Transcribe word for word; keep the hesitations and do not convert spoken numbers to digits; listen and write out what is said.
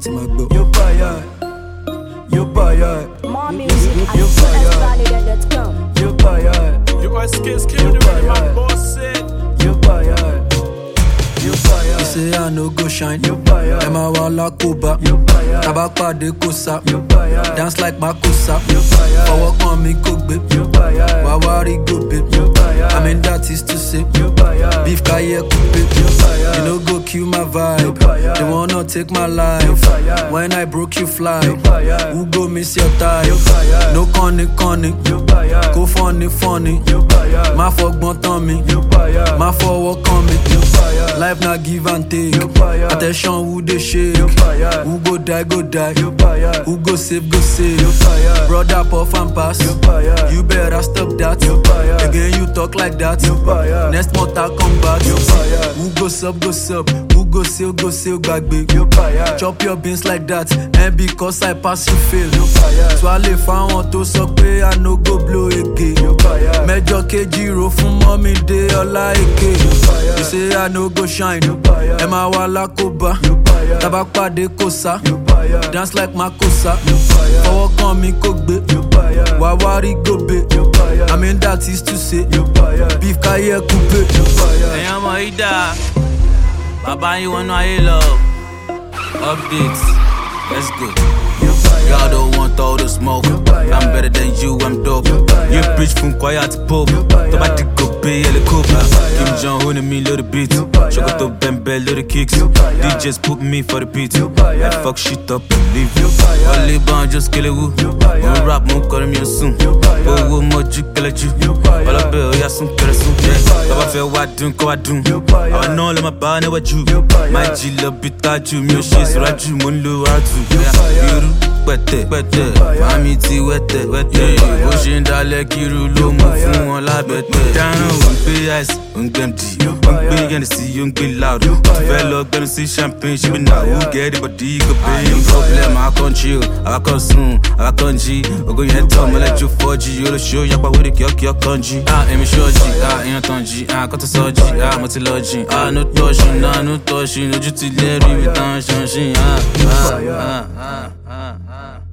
ti máa gbọ́. Yóò báyà, yóò báyà, More music at S Valid dot com. yóò báyà, You are scared, scared, the my boss said. yóò báyà, yóò báyà. You say I no go shine, Yóò báyà, ẹ máa wá lákòbá. yóò báyà, Tàbá pàdé kò sá, yóò báyà, dance like Makosa. yóò báyà, Fọwọ́ kan mi kò gbé, yóò báyà, wá wá rí gòbè. yóò báyà, I mean that is to say, yóò báyà, beef káyé kúpé. yóò báyà, You no go kill my vibe, báyà, they wanna take my yóò life. báyà, When I broke you fly, yóò báyà, who go miss your type? yóò báyà, No conny conny, yóò báyà, go funny funny. yóò báyà, Má fọgbọ́n tán mi, yóò báyà, má fọwọ́ kàn mi. yóò báyà, Life na give and take. yóò báyà, Attention who dey shake, yóò báyà, who go die go die, yóò báyà, who go save go yóò save. báyà, Brother puff and pass, yóò báyà, you better stop that. yóò báyà, Again you talk like that, yóò báyà, next mortal combat. yóò báyà, Who go sub go sub, who go sail go sail gbagbe. yóò báyà, Chop your beans like that, and because I pass you fail. yóò báyà, Swallow fáwọn tó sọ pé I no go blow again. yóò báyà, Mẹ́jọ kejì ro fún mọ́mí dé ọlá èké. báyà, You say I no go shine, yóò báyà, ẹ máa wá lákòbá. yóò báyà, Tàbá pàdé kò sá, yóò báyà, dance like Makosa. yóò báyà, Fọwọ́ kan mi kò gbé, yóò báyà, wá wá rí gòbè. yóò báyà, I mean that is to say, yóò báyà, beef káyé kúpé. yóò báyà, ẹ̀yin ọmọ yìí dáa bàbá yín wọnú ayé lọ updates let's go. yóò báyà, Y'all don't want all the smoke. I'm better than you, I'm dope. You preach from choir to pope. To my dick go pay a coop. Kim Jong Un and me little beat. Chocolate bembe little kicks. D Js put me for the beat. I fuck shit up and leave. Only bond just kill it woo. Mo rap mo call me soon. Owó mo ju kẹlẹ ju. Ọlọ́bẹ̀ ó yá sún kẹrẹ sún. Bàbá fẹ́ wá dùn kó wá dùn. Àwọn náà lè máa bá níwájú. Máa jí lọ bí tájú. Mi ò ṣe ìṣúrájú, mo ń lo àtù. Irú pẹ̀tẹ̀ pẹ̀tẹ̀ mami ti wẹ̀tẹ̀ wẹ̀tẹ̀ bó ṣe ń dalẹ̀ kiri ló mú fún wọn lábẹ́tẹ̀. dáná ò ń gbé ice ò ń gbẹ́m dì ó ń gbé yẹnìsí ó ń gbé loud ó ti fẹ́ lọ gbẹ́nu sí champagne ṣe bí náà who get it but do you go pay. no problem àwa kan chill àwa kan sùn àwa kan jí ògo yẹn tán mọ́lẹ́jú four G olóṣù yapa wẹ́rẹ́ kíọ́kíọ́ kan jí. èmi ṣọ́ọ̀jì èèyàn tán jí kọ́tà sọ́ọ̀jì mo ti lọ jìn no touching no touching ojú ti lẹ́rìí mi tán ṣanṣin. Ah, ah, ah, ah.